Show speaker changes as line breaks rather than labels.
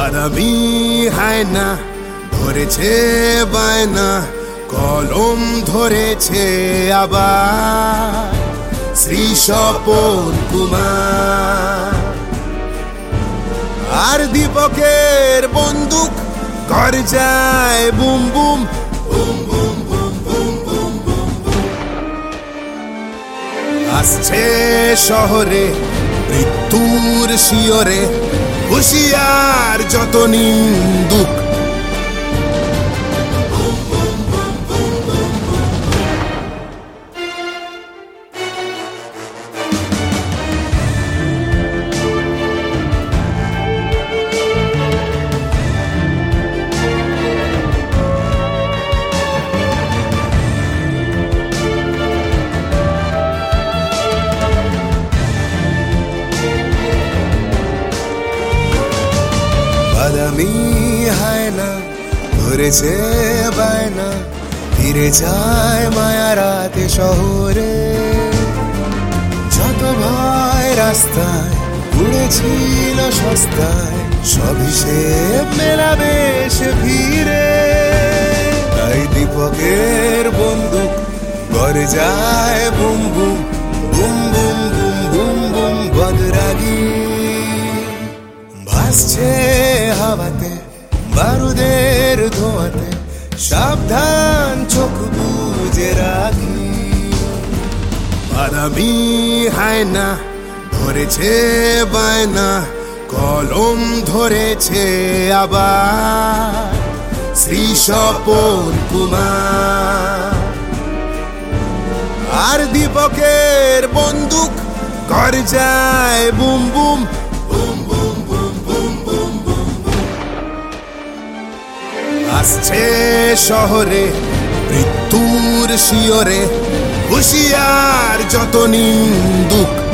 আরামি হায়না ধরেছে বায়না, কলম ধরেছে আবার শ্রী স্বপন কুমার। আর দীপকের বন্দুক গর্জায় boom boom boom boom boom boom boom boom boom. আসছে শহরে মৃত্যুর শিয়রে, হুঁশিয়ার যত নিন্দুক। আরামি হায়না ধরেছে বায়না, ফিরে যায় মায়ারাতে শহরে। যত ভয় রাস্তায় উড়েছিল সস্তায়, সব হিসেব মেলাবে সে ফিরে। তাই দীপকের বন্দুক গর্জায় boom boom boom boom boom boom boom বদরাগী। ভাসছে হাওয়াতে বারুদের ধোঁয়াতে, সাবধান চোখ বুজে রাখি। আরামি হায়না ধরেছে বায়না, কলম ধরেছে আবার শ্রী স্বপন কুমার। আর দীপকের বন্দুক গর্জায় boom boom boom boom boom boom boom boom boom. আসছে শহরে মৃত্যুর শিয়রে, হুঁশিয়ার যত নিন্দুক।